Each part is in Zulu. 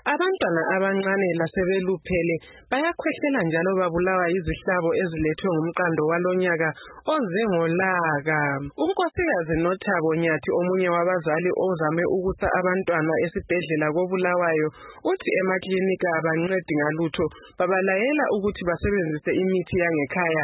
Abantwana abancane lasebeluphele bayakhwehlela njalo babulawa yizihlabo ezilethwe ngumqando walonyaka oze ngolaka. UNkosikazi Nothabo Nyathi, omunye wabazali ozame ukusa abantwana esibhedlela koBulawayo, uthi emaklinika abancedi ngalutho, babalayela ukuthi basebenzise imithi yangekhaya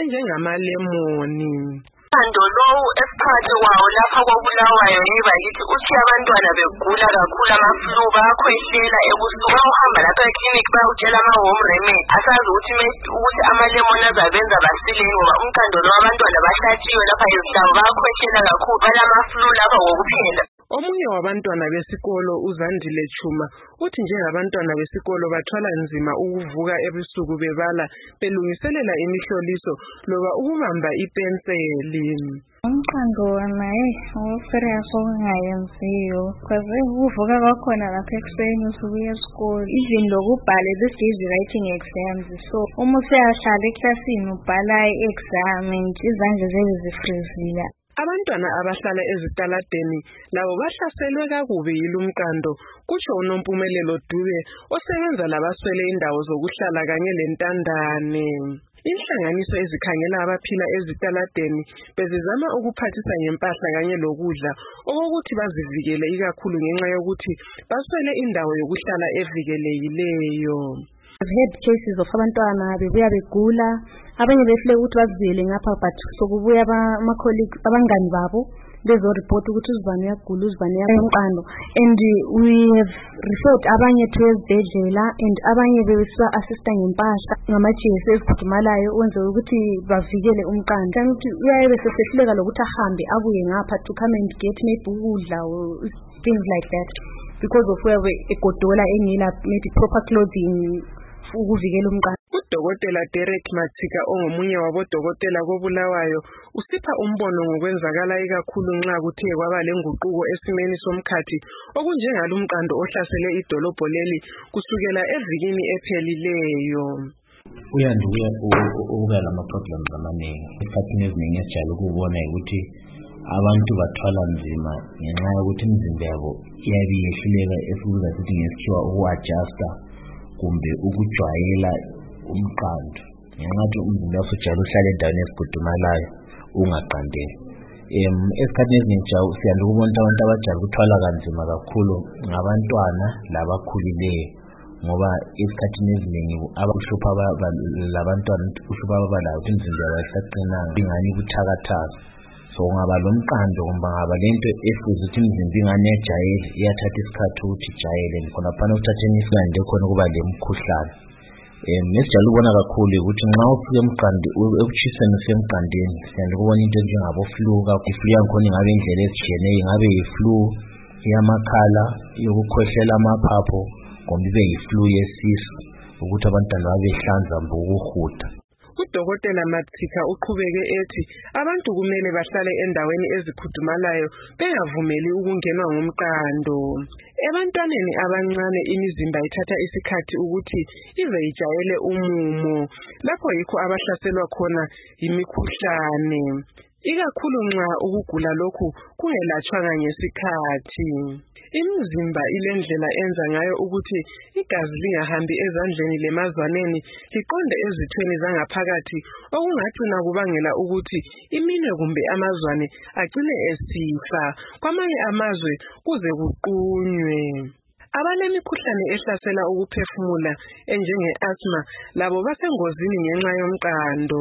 enjengamalemoni. Umqando lowu esiphakathi kwawo lapha koBulawayo yiba yithi uthi abantwana begula kakhulu amaflu bayakhwehlela ebusuku, bahamba lapha eklinika bayakutshela ama-home remedy, asazi ukuthi amalemoni azabenza basile ngoba umqando lo abantwana bahlatshiwe lapha izihlabo bayakhwehlela kakhulu, balamaflu lapha kokuphela. Omunye wabantwana besikolo uZandile Chuma uthi njengabantwana besikolo bathwala nzima ukuvuka ebusuku bebala belungiselela imihloliso loba ukubamba ipenseli. Umqando wona serious ongayenziyo because ukuvuka kwakhona lapha ekuseni usubuya esikolo, even lokubhala this is writing exams, so uma useyahlala eklasini ubhala i-exam izandla zebe zifrizile. Abantwana abahlala ezitaladeni labo bahlaselwe kakubi yilumqando, kutsho uNompumelelo Dube osebenza labaswele indawo zokuhlala kanye lentandane. Inhlanganiso ezikhangela abaphila ezitaladeni bezizama ukuphathisa ngempahla kanye lokudla okokuthi bazivikele ikakhulu ngenxa yokuthi baswele indawo yokuhlala evikelekileyo. I've had cases of abantwana bebuya begula, abanye behlele ukuthi bazivele ngapha but sokubuya ama-colleagues abangani babo bezoreport ukuthi uzibani uyagula uzibani uyaqando, and we have referred abanye to ezibhedlela and abanye besiba-assista ngempahla ngama-GS ezikhudumalayo ukwenzela ukuthi bavikele umqando. Kanti uyaye besesehluleka lokuthi ahambe abuye ngapha to come and get maybe ukudla or things like that because of where egodola engila maybe proper clothing ukuvikela umqando. UDokotela Derek Matsika ongomunye wabodokotela koBulawayo usipha umbono ngokwenzakala ikakhulu nxa kuthe kwaba lenguquko esimeni somkhathi okunjengalumqando ohlasele idolobho leli kusukela evikini ephelileyo. Uyanduya ukuba lama-problems amaningi. Esikhathini eziningi esijayele ukubona ukuthi abantu bathwala nzima ngenxa yokuthi imizimba yabo iyabe yehluleka esikubiza sithi ngesikhiwa uku-adjusta kumbe ukujwayela umqando, ngenxa yokuthi umzimba usujayele uhlala endaweni esigudumalayo ungaqandeli. Esikhathini eziningi siyanda ukubona abantu abajayele ukuthwala kanzima kakhulu ngabantwana labakhulileyo, ngoba esikhathini eziningi abakuhlupha labantwana uhlupha babalayo ukuthi imizimba yabo ayisaqinanga ingani buthakathaka. So ngaba lomqando kumbe ngaba lento efuze ukuthi imizimba ingane yajayele iyathatha isikhathi ukuthi ijayele, khonaphana ukuthatheni isikande khona kuba lemkhuhlane. Nesijayele ukubona kakhulu ukuthi nxa ufike emqando ekutshiseni usemqandeni siyanda ukubona into njengabo flu, iflu yankhona ingabe indlela ezitshiyeneyo, ingabe yiflu yamakhala yokukhwehlela amaphapho kumbe ibe yiflu yesisu ukuthi abantwana babehlanza mbukuhuda. UDokotela Matsika uqhubeke ethi abantu kumele bahlale endaweni ezikhudumalayo bengavumeli ukungenwa ngumqando. Ebantwaneni abancane imizimba ithatha isikhathi ukuthi ize ijayele umumo, lapho yikho abahlaselwa khona yimikhuhlane, ikakhulu nxa ukugula lokhu kungelatshwanga ngesikhathi. Imizimba ilendlela enza ngayo ukuthi igazi lingahambi ezandleni lemazwaneni liqonde ezithweni zangaphakathi okungagcina kubangela ukuthi iminwe kumbe amazwane agcine esifa, kwamanye amazwe kuze kuqunywe. Abalemikhuhlane ehlasela ukuphefumula enjenge-asthma labo basengozini ngenxa yomqando.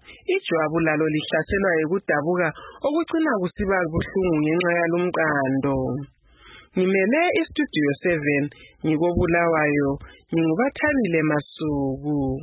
Ijwabu lalo lihlaselwa yikudabuka okucina kusiba buhlungu ngenxa yalumqando. Ngimele iStudio 7 ngikoBulawayo, nginguBathanile Masuku.